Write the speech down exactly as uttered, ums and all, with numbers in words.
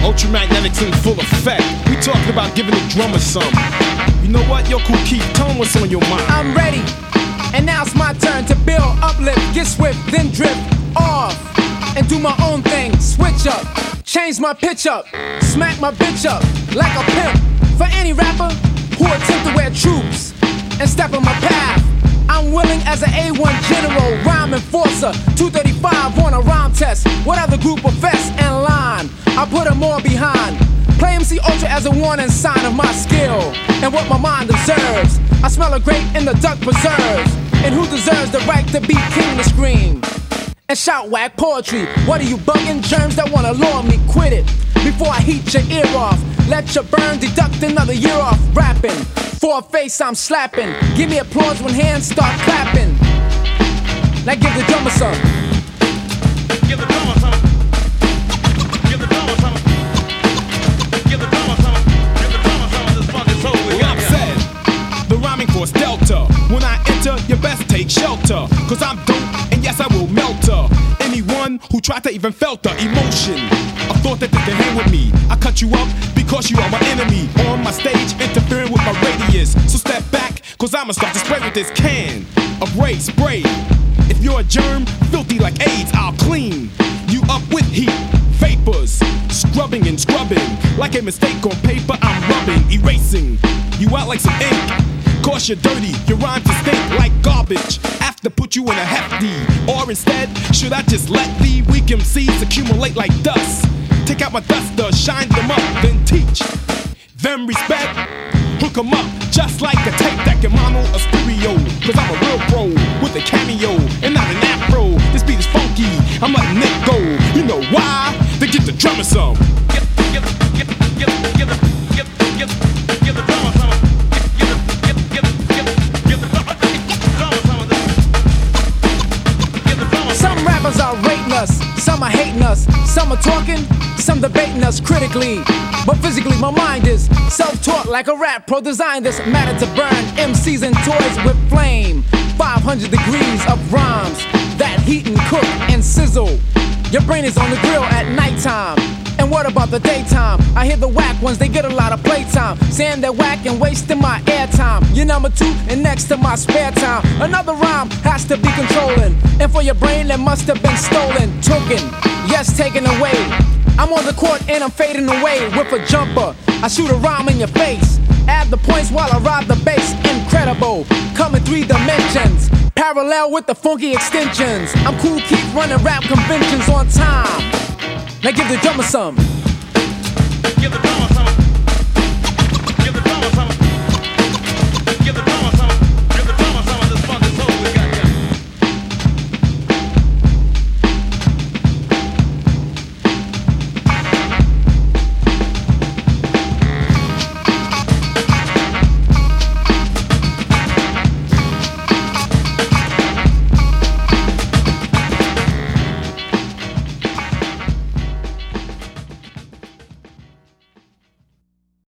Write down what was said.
Ultramagnetics in full effect. We talking about giving the drummer some. You know what? Yo, Kool Keith, tell him what's on your mind. I'm ready, and now it's my turn to build, uplift, get swift, then drift off, and do my own thing. Switch up, change my pitch up, smack my bitch up like a pimp. For any rapper who attempt to wear troops and step on my path, I'm willing as an A one general, rhyme enforcer, two thirty-five on a rhyme test. What other group of vests and line? I put them all behind. Play M C Ultra as a warning sign of my skill and what my mind deserves. I smell a grape in the duck preserves. And who deserves the right to be king to scream and shout whack poetry? What are you bugging? Germs that wanna lure me, quit it before I heat your ear off. Let your burn deduct another year off rapping. For a face I'm slapping. Give me applause when hands start clapping. Now give the drummer some. Give the drummer some. Give the drummer some. Give the drummer some. Give the drummer some. This funk is over. Well, I'm said, the rhyming force Delta. When I enter, you best take shelter. Cause I'm dope, and yes, I will melt her. Anyone who tried to even felt the emotion, I thought that they could hang with me. I cut you up because you are my enemy. On my stage, interfering with my radius. So step back, cause I'ma start to spray with this can of ray spray. If you're a germ, filthy like AIDS, I'll clean you up with heat, vapors, scrubbing and scrubbing. Like a mistake on paper, I'm rubbing, erasing you out like some ink. Cause you're dirty, your rhymes stink like garbage. After put you in a hefty, or instead, should I just let the weak M Cs accumulate like dust? Take out my duster, shine them up, then teach them respect. Hook 'em up, just like a tape that can mono a stereo. Cause I'm a real pro, with a cameo, and not an afro. This beat is funky, I'm letting it go. You know why? They get the drummer some. Give, give, give, give, give, give, give, give the drummer some. Give, give, give, give, give the drummer, give the drummer some of this. Give the drummer some. Some rappers are rating us, some are hating us, some are talking, some debating us critically. But physically my mind is self-taught like a rap pro. Designed this matter to burn M Cs and toys with flame. five hundred degrees of rhymes that heat and cook and sizzle. Your brain is on the grill at nighttime. And what about the daytime? I hear the whack ones, they get a lot of playtime, saying they're whack and wasting my airtime. You're number two and next to my spare time. Another rhyme has to be controlling, and for your brain that must have been stolen. Token, yes, taken away. I'm on the court and I'm fading away with a jumper. I shoot a rhyme in your face, add the points while I ride the bass. Incredible, come in three dimensions, parallel with the funky extensions. I'm cool, keep running rap conventions on time. Now give the drummer some. Give the drummer some.